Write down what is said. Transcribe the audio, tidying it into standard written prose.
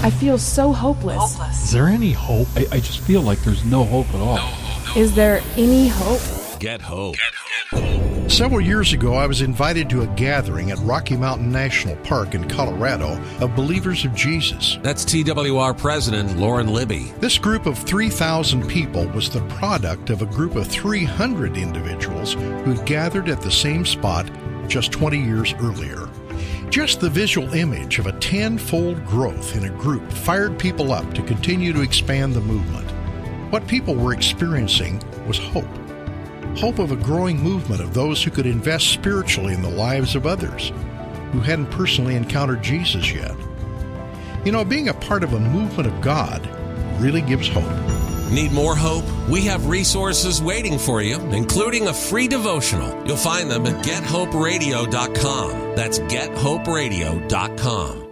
I feel so hopeless. Is there any hope? I just feel like there's no hope at all. Is there any hope? Get hope. Several years ago, I was invited to a gathering at Rocky Mountain National Park in Colorado of Believers of Jesus. That's TWR President Lauren Libby. This group of 3,000 people was the product of a group of 300 individuals who had gathered at the same spot just 20 years earlier. Just the visual image of a tenfold growth in a group fired people up to continue to expand the movement. What people were experiencing was hope. Hope of a growing movement of those who could invest spiritually in the lives of others who hadn't personally encountered Jesus yet. You know, being a part of a movement of God really gives hope. Need more hope? We have resources waiting for you, including a free devotional. You'll find them at GetHopeRadio.com. That's GetHopeRadio.com.